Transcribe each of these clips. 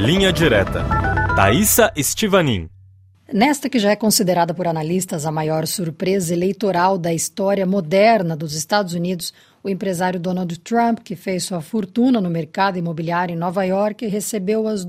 Linha Direta. Thaisa Estivanin. Nesta que já é considerada por analistas a maior surpresa eleitoral da história moderna dos Estados Unidos, o empresário Donald Trump, que fez sua fortuna no mercado imobiliário em Nova York, recebeu às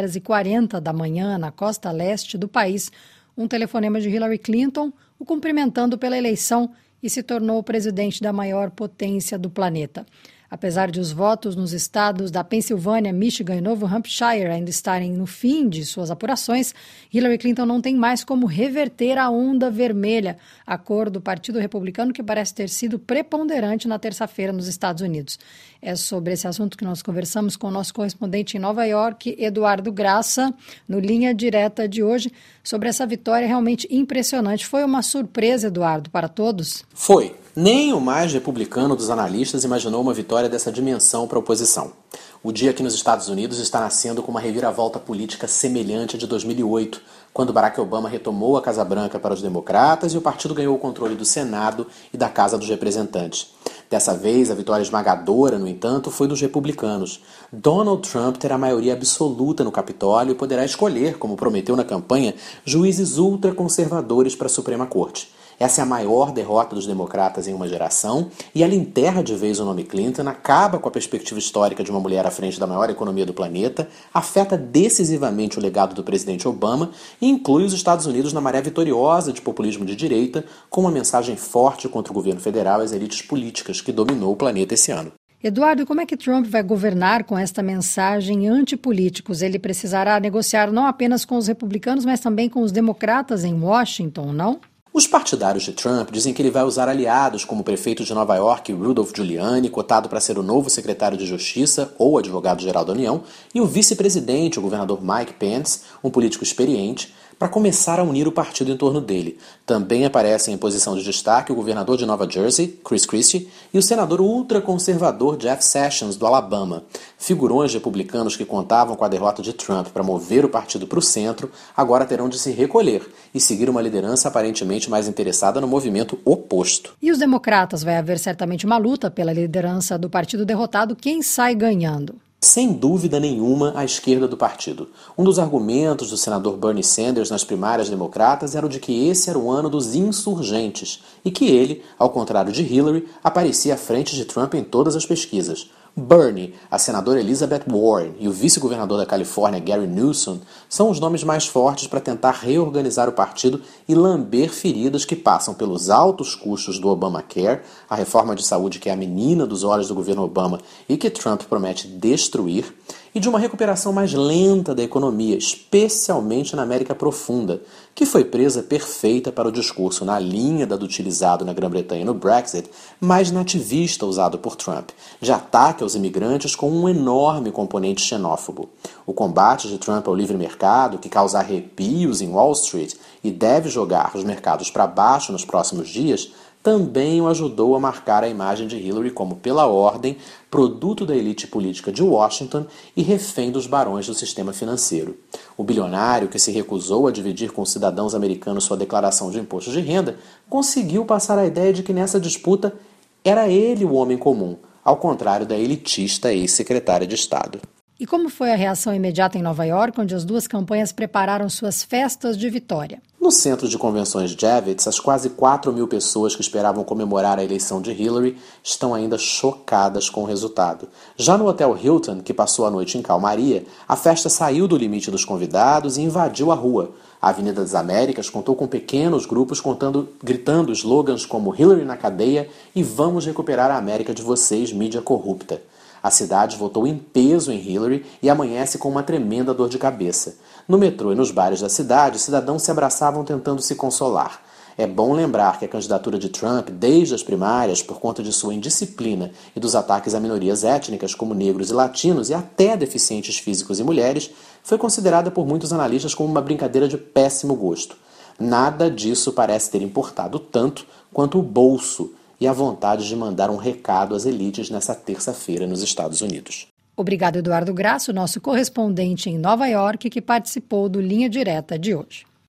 2h40 da manhã, na costa leste do país, um telefonema de Hillary Clinton, o cumprimentando pela eleição e se tornou o presidente da maior potência do planeta. Apesar de os votos nos estados da Pensilvânia, Michigan e Novo Hampshire ainda estarem no fim de suas apurações, Hillary Clinton não tem mais como reverter a onda vermelha, a cor do Partido Republicano que parece ter sido preponderante na terça-feira nos Estados Unidos. É sobre esse assunto que nós conversamos com o nosso correspondente em Nova York, Eduardo Graça, no Linha Direta de hoje, sobre essa vitória realmente impressionante. Foi uma surpresa, Eduardo, para todos? Foi. Nem o mais republicano dos analistas imaginou uma vitória dessa dimensão para a oposição. O dia aqui nos Estados Unidos está nascendo com uma reviravolta política semelhante à de 2008, quando Barack Obama retomou a Casa Branca para os democratas e o partido ganhou o controle do Senado e da Casa dos Representantes. Dessa vez, a vitória esmagadora, no entanto, foi dos republicanos. Donald Trump terá maioria absoluta no Capitólio e poderá escolher, como prometeu na campanha, juízes ultraconservadores para a Suprema Corte. Essa é a maior derrota dos democratas em uma geração e ela enterra de vez o nome Clinton, acaba com a perspectiva histórica de uma mulher à frente da maior economia do planeta, afeta decisivamente o legado do presidente Obama e inclui os Estados Unidos na maré vitoriosa de populismo de direita, com uma mensagem forte contra o governo federal e as elites políticas que dominou o planeta esse ano. Eduardo, como é que Trump vai governar com esta mensagem antipolíticos? Ele precisará negociar não apenas com os republicanos, mas também com os democratas em Washington, não? Os partidários de Trump dizem que ele vai usar aliados como o prefeito de Nova York, Rudolph Giuliani, cotado para ser o novo secretário de Justiça ou advogado-geral da União, e o vice-presidente, o governador Mike Pence, um político experiente, para começar a unir o partido em torno dele. Também aparecem em posição de destaque o governador de Nova Jersey, Chris Christie, e o senador ultraconservador Jeff Sessions, do Alabama. Figurões republicanos que contavam com a derrota de Trump para mover o partido para o centro, agora terão de se recolher e seguir uma liderança aparentemente mais interessada no movimento oposto. E os democratas? Vai haver certamente uma luta pela liderança do partido derrotado. Quem sai ganhando? Sem dúvida nenhuma, a esquerda do partido. Um dos argumentos do senador Bernie Sanders nas primárias democratas era o de que esse era o ano dos insurgentes e que ele, ao contrário de Hillary, aparecia à frente de Trump em todas as pesquisas. Bernie, a senadora Elizabeth Warren e o vice-governador da Califórnia, Gary Newsom, são os nomes mais fortes para tentar reorganizar o partido e lamber feridas que passam pelos altos custos do Obamacare, a reforma de saúde que é a menina dos olhos do governo Obama e que Trump promete destruir, e de uma recuperação mais lenta da economia, especialmente na América Profunda, que foi presa perfeita para o discurso na linha da do utilizado na Grã-Bretanha no Brexit, mais nativista usado por Trump, de ataque aos imigrantes com um enorme componente xenófobo. O combate de Trump ao livre mercado, que causa arrepios em Wall Street e deve jogar os mercados para baixo nos próximos dias, também o ajudou a marcar a imagem de Hillary como, pela ordem, produto da elite política de Washington e refém dos barões do sistema financeiro. O bilionário, que se recusou a dividir com os cidadãos americanos sua declaração de imposto de renda, conseguiu passar a ideia de que nessa disputa era ele o homem comum, ao contrário da elitista ex-secretária de Estado. E como foi a reação imediata em Nova York, onde as duas campanhas prepararam suas festas de vitória? No centro de convenções Javits, as quase 4.000 pessoas que esperavam comemorar a eleição de Hillary estão ainda chocadas com o resultado. Já no Hotel Hilton, que passou a noite em calmaria, a festa saiu do limite dos convidados e invadiu a rua. A Avenida das Américas contou com pequenos grupos gritando slogans como Hillary na cadeia e vamos recuperar a América de vocês, mídia corrupta. A cidade votou em peso em Hillary e amanhece com uma tremenda dor de cabeça. No metrô e nos bares da cidade, cidadãos se abraçavam tentando se consolar. É bom lembrar que a candidatura de Trump, desde as primárias, por conta de sua indisciplina e dos ataques a minorias étnicas como negros e latinos e até deficientes físicos e mulheres, foi considerada por muitos analistas como uma brincadeira de péssimo gosto. Nada disso parece ter importado tanto quanto o bolso e a vontade de mandar um recado às elites nessa terça-feira nos Estados Unidos. Obrigado, Eduardo Graça, nosso correspondente em Nova York, que participou do Linha Direta de hoje.